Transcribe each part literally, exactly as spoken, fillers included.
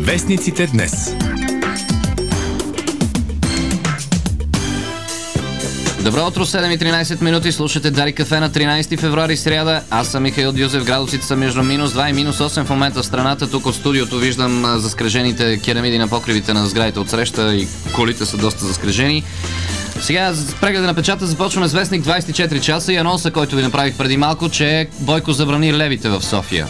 Вестниците днес. Добро утро, седем и тринайсет минути. Слушате Дари кафе на тринайсети февруари, сряда. Аз съм Михаил Дюзев. Градусите са между минус два и минус осем в момента в страната. Тук от студиото виждам заскрежените керамиди на покривите на сградите от среща и колите са доста заскрежени. Сега с прегледа на печата започваме с вестник двайсет и четири часа и анонса, който ви направих преди малко, че Бойко забрани левите в София.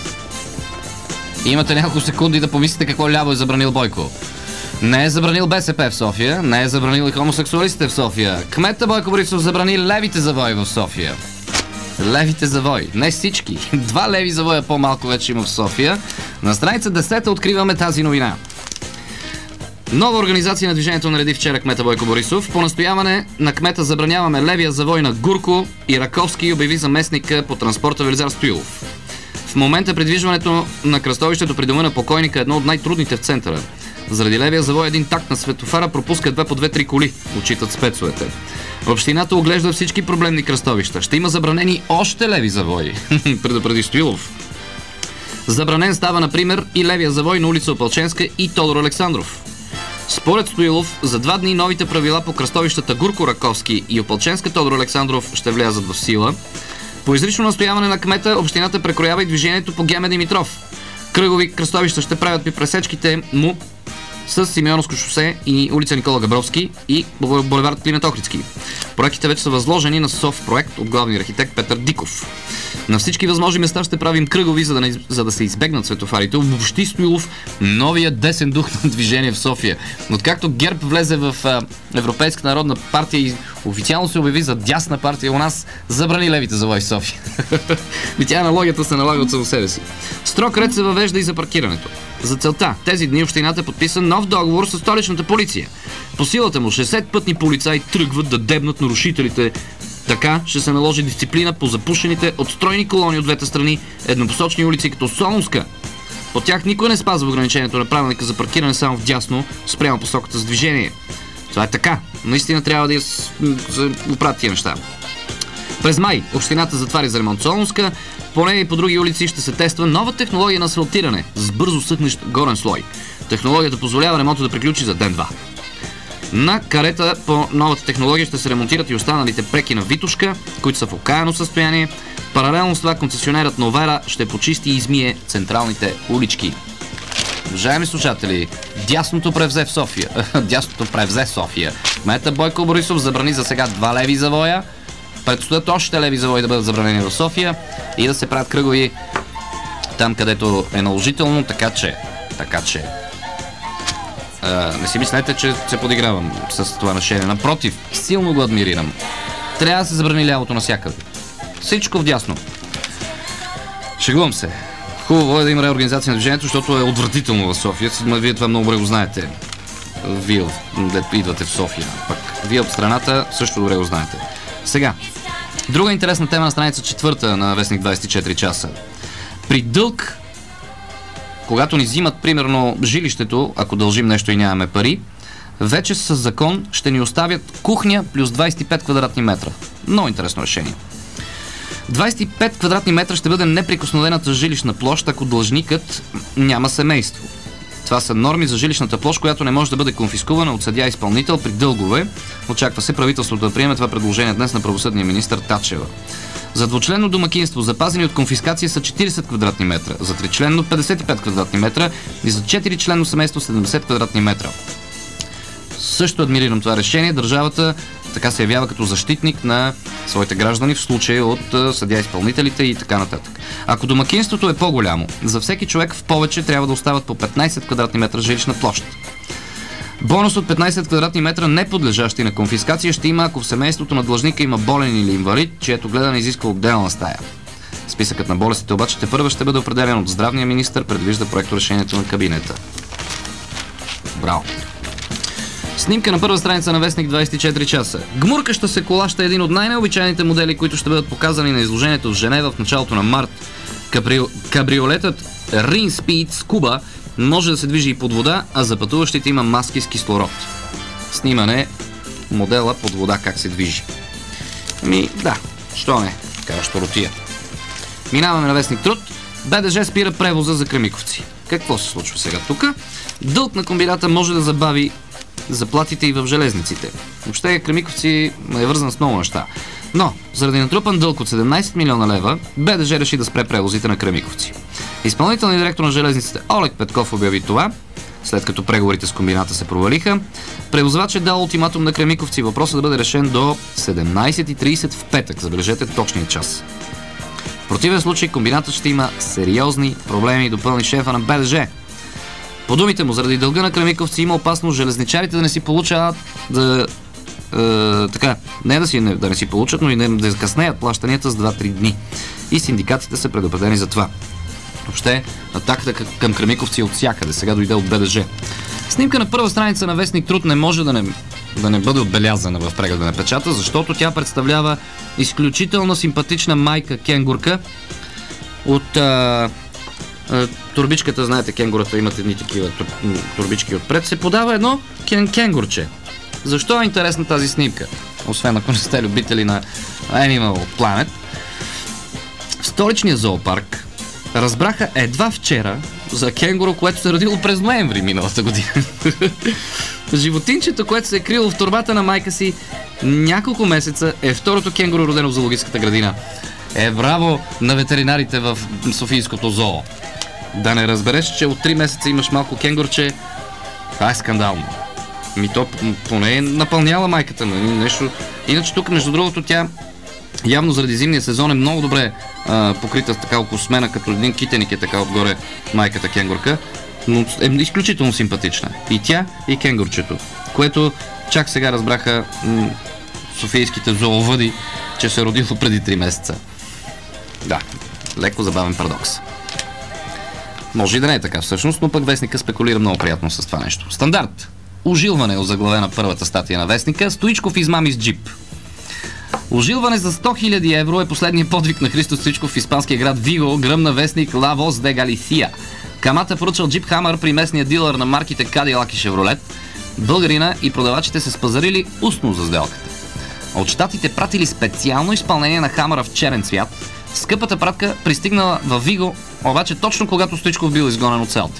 Имате няколко секунди да помислите какво ляво е забранил Бойко. Не е забранил БСП в София, не е забранил и хомосексуалистите в София. Кметът Бойко Борисов забрани левите завои в София. Левите завои. Не всички. Два леви завоя по-малко вече има в София. На страница десета откриваме тази новина. Нова организация на движението нареди вчера кмета Бойко Борисов. По настояване на кмета забраняваме левия завой на Гурко и Раковски, обяви заместника по транспорта Велизар Стоилов. В момента придвижването на кръстовището при дома на покойника е едно от най-трудните в центъра. Заради левия завой един такт на светофара пропуска едва по две-три коли, отчитат спецовете. Общината оглежда всички проблемни кръстовища. Ще има забранени още леви завои, предупреди Стоилов. Забранен става, например, и левия завой на улица Опалченска и Тодор Александров. Според Стоилов, за два дни новите правила по кръстовищата Гурко, Раковски и Опалченска Тодор Александров ще влязат в сила. По изрично настояване на кмета, общината прекроява и движението по Геме Димитров. Кръгови кръстовища ще правят при пресечките му с Симеоновско шосе и улица Никола Габровски и булевард Климент Охридски. Проектите вече са възложени на Софпроект от главния архитект Петър Диков. На всички възможни места ще правим кръгови, за да, не, за да се избегнат светофарите. Обобщи Стоилов новия десен дух на движение в София. Откакто ГЕРБ влезе в а, Европейска народна партия и официално се обяви за дясна партия, у нас забрани левите завои в София. И тя аналогията се налага от само себе си. Строг ред се въвежда и за паркирането. За целта тези дни общината подписа нов договор с столичната полиция. По силата му шейсет пътни полицаи тръгват да дебнат нарушителите. Така ще се наложи дисциплина по запушените от стройни колони от двете страни еднопосочни улици като Солунска. По тях никой не спазва ограничението на правилника за паркиране само вдясно спрямо посоката за движение. Това е така. Наистина трябва да я оправят тия неща. През май общината затвари за ремонт Солунска. По нея и по други улици ще се тества нова технология на асфалтиране с бързо съхнещ горен слой. Технологията позволява ремонта да приключи за ден-два. На карета по новата технология ще се ремонтират и останалите преки на Витушка, които са в окаяно състояние. Паралелно с това концесионерът Новера ще почисти и измие централните улички. Уважаеми слушатели, дясното превзе в София. Дясното превзе София. Кметът Бойко Борисов забрани за сега два леви завоя. Предстоят още леви завои да бъдат забранени в София и да се правят кръгови там, където е наложително, така че, така че а, не си мислете, че се подигравам с това решение. Напротив, силно го адмирирам. Трябва да се забрани лявото навсякъде. Всичко вдясно. Шегувам се. Хубаво е да има реорганизация на движението, защото е отвратително в София. Вие това много добре го знаете. Вие идвате в София. Пък вие от страната също добре го знаете. Сега, друга интересна тема на страница четвърта на вестник двайсет и четири часа. При дълг, когато ни взимат примерно жилището, ако дължим нещо и нямаме пари, вече със закон ще ни оставят кухня плюс двайсет и пет квадратни метра. Много интересно решение. двайсет и пет квадратни метра ще бъде неприкосновената жилищна площ, ако длъжникът няма семейство. Това са норми за жилищната площ, която не може да бъде конфискувана от съдия-изпълнител при дългове. Очаква се правителството да приеме това предложение днес на правосъдния министър Тачева. За двучленно домакинство, запазени от конфискация, са четирийсет квадратни метра, за тричленно петдесет и пет квадратни метра и за четиричленно семейство седемдесет квадратни метра. Също адмирирам това решение. Държавата така се явява като защитник на своите граждани в случай от съдия-изпълнителите и така нататък. Ако домакинството е по-голямо, за всеки човек в повече трябва да остават по петнайсет квадратни метра жилищна площ. Бонус от петнайсет квадратни метра, не подлежащи на конфискация, ще има, ако в семейството на длъжника има болен или инвалид, чието гледане изисква отделна стая. Списъкът на болестите обаче тепърва ще бъде определен от здравния министър, предвижда проекторешението на кабинета. Браво! Снимка на първа страница на вестник двайсет и четири часа. Гмуркаща се кола ще е един от най-необичайните модели, които ще бъдат показани на изложението в Женева в началото на март. Кабри... Кабриолетът Rin Speed Scuba може да се движи и под вода, а за пътуващите има маски с кислород. Снимане модела под вода как се движи. Ами да, що не, така щоротия. Минаваме на вестник Труд. БДЖ спира превоза за Кремиковци. Какво се случва сега тук? Дълг на комбината може да забави заплатите и в железниците. Въобще Кремиковци е вързан с много неща. Но, заради натрупан дълг от седемнайсет милиона лева, БДЖ реши да спре превозите на Кремиковци. Изпълнителният директор на железниците Олег Петков обяви това, след като преговорите с комбината се провалиха. Превозвач е дал ултиматум на Кремиковци въпросът да бъде решен до седемнайсет и трийсет в петък. Забележете точния час. В противен случай комбината ще има сериозни проблеми, допълни шефа на БДЖ. По думите му, заради дълга на Кремиковци има опасност железничарите да не си получават да, е, така, не да, си, не да не си получат, но и не, да закъснеят плащанията с два-три дни. И синдикатите са предупредени за това. Въобще, атаката към Кремиковци е от всякъде. Сега дойде от БДЖ. Снимка на първа страница на вестник Труд не може да не, да не бъде отбелязана в прегледа на печата, защото тя представлява изключително симпатична майка кенгурка от а, а, турбичката, знаете, кенгурата имат едни такива турбички отпред, се подава едно кен, кенгурче. Защо е интересна тази снимка? Освен ако не сте любители на Animal Planet. В столичния зоопарк разбраха едва вчера за кенгуру, което се родило през ноември миналата година. Животинчето, което се е крило в торбата на майка си няколко месеца, е второто кенгуру, родено в зоологическата градина. Е, браво на ветеринарите в Софийското зоо. Да не разбереш, че от три месеца имаш малко кенгурче, това е скандално. Ми то поне е напълняла майката, нали? Нещо. Иначе тук, между другото, тя явно заради зимния сезон е много добре а, покрита така около смена, като един китеник е така отгоре майката кенгурка, но е изключително симпатична. И тя, и кенгурчето, което чак сега разбраха м- софийските зоовъди, че се е родило преди три месеца. Да, леко забавен парадокс. Може и да не е така всъщност, но пък вестника спекулира много приятно с това нещо. Стандарт. Ожилване е озаглавена първата статия на вестника. Стоичков измами с джип. Ожилване за сто хиляди евро е последният подвиг на Христо Стоичков в испанския град Виго, гръмна вестник La Voz de Galicia. Камат е поръчал джип Хамър при местния дилър на марките Cadillac и Chevrolet. Българина и продавачите се спазарили устно за сделката. От щатите пратили специално изпълнение на Хамъра в черен цвят. Скъпата пратка пристигнала във Виго, обаче точно когато Стоичков бил изгонен от селата.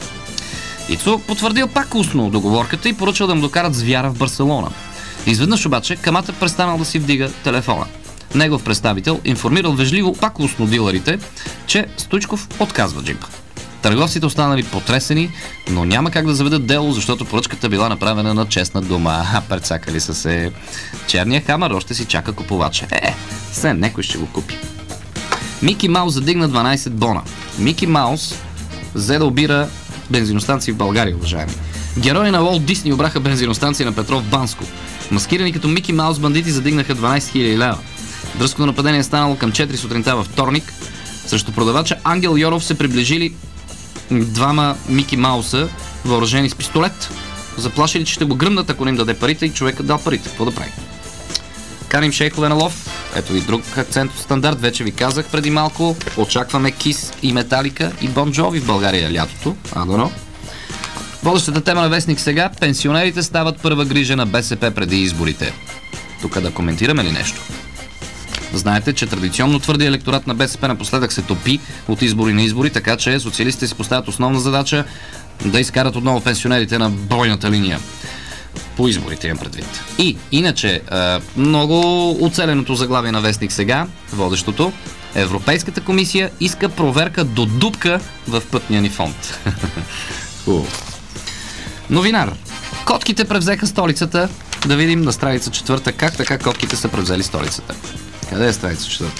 Ицо потвърдил пак устно договорката и поръчал да му докарат звяра в Барселона. Изведнъж обаче Камата престанал да си вдига телефона. Негов представител информирал вежливо пак устно дилърите, че Стоичков отказва джипа. Търговците останали потресени, но няма как да заведат дело, защото поръчката била направена на честна дума. А прецакали са се. Черният Хамър още си чака купувача. Е, все някой ще го купи. Мики Маус задигна дванайсет бона. Мики Маус взе да обира бензиностанции в България, уважаеми. Герои на Уолт Дисни обраха бензиностанция на Петров Банско. Маскирани като Мики Маус бандити задигнаха дванайсет хиляди лева. Дръзкото нападение е станало към четири сутринта във вторник. Срещу продавача Ангел Йоров се приближили двама Мики Мауса, въоръжени с пистолет. Заплашили, че ще го гръмнат, ако не им даде парите, и човекът дал парите. Какво да прави? Каним шейхове на лов. Ето и друг акцент от стандарт. Вече ви казах преди малко. Очакваме Кис и Металика и Бон Джови в България лятото. Адоно. Водещата тема на вестник сега. Пенсионерите стават първа грижа на БСП преди изборите. Тук да коментираме ли нещо? Знаете, че традиционно твърди електорат на БСП напоследък се топи от избори на избори, така че социалистите си поставят основна задача да изкарат отново пенсионерите на бойната линия. По изборите имам предвид. И, иначе, много оцеленото заглавие на вестник сега, водещото, Европейската комисия иска проверка до дупка в пътния ни фонд. Новинар. Котките превзеха столицата. Да видим на страница четвърта как така котките са превзели столицата. Къде е страница четвърта?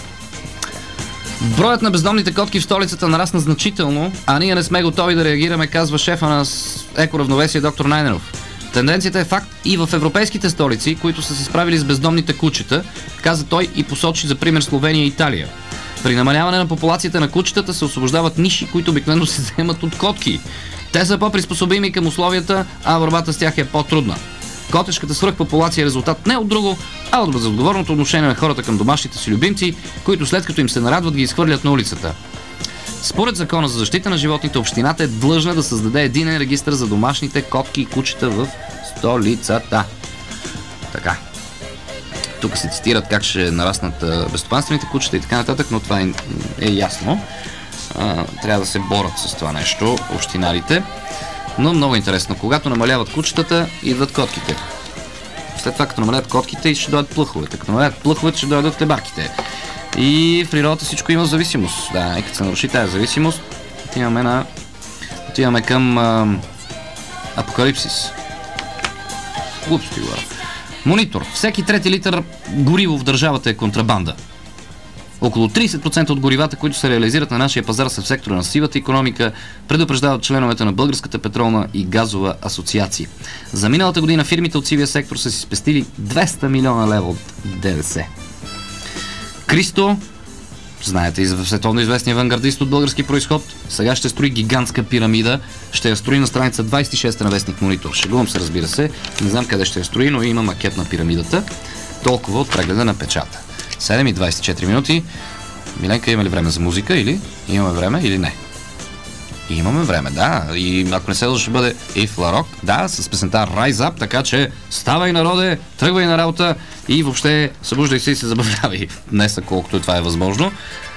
Броят на бездомните котки в столицата нарасна значително, а ние не сме готови да реагираме, казва шефа на Екоравновесие доктор Найденов. Тенденцията е факт и в европейските столици, които са се справили с бездомните кучета, каза той и посочи за пример Словения и Италия. При намаляване на популацията на кучетата се освобождават ниши, които обикновено се вземат от котки. Те са по-приспособими към условията, а борбата с тях е по-трудна. Котешката свръхпопулация е резултат не от друго, а от безотговорното отношение на хората към домашните си любимци, които след като им се нарадват ги изхвърлят на улицата. Според Закона за защита на животните, общината е длъжна да създаде единен регистър за домашните котки и кучета в столицата. Така. Тук се цитират как ще нараснат безстопанствените кучета и така нататък, но това е, е ясно. а, трябва да се борят с това нещо общинарите. Но много интересно, когато намаляват кучетата, идват котките. След това, като намалят котките, ще дойдат плъховете. Като намалят плъховете, ще дойдат тебарките. И в природата всичко има зависимост. Да, и като се наруши тази зависимост, отиваме, на... отиваме към а... апокалипсис. Глупости говоря. Монитор. Всеки трети литър гориво в държавата е контрабанда. Около трийсет процента от горивата, които се реализират на нашия пазар, са в сектора на сивата икономика, предупреждават членовете на Българската петролна и газова асоциация. За миналата година фирмите от сивия сектор са си спестили двеста милиона лева от ДДС. Кристо, знаете и за световно известния авангардист от български произход, сега ще строи гигантска пирамида, ще я строи на страница двайсет и шеста на вестник Монитор. Шегувам се, разбира се, не знам къде ще я строи, но има макет на пирамидата. Толкова от прегледа на печата. седем и двайсет и четири минути. Миленка, има ли време за музика или имаме време или не? Имаме време, да. И ако не се лъжа, ще бъде If La Rock, да, с песента Rise Up, така че ставай, народе, тръгвай на работа и въобще събуждай се и се забавлявай днес, колкото това е възможно.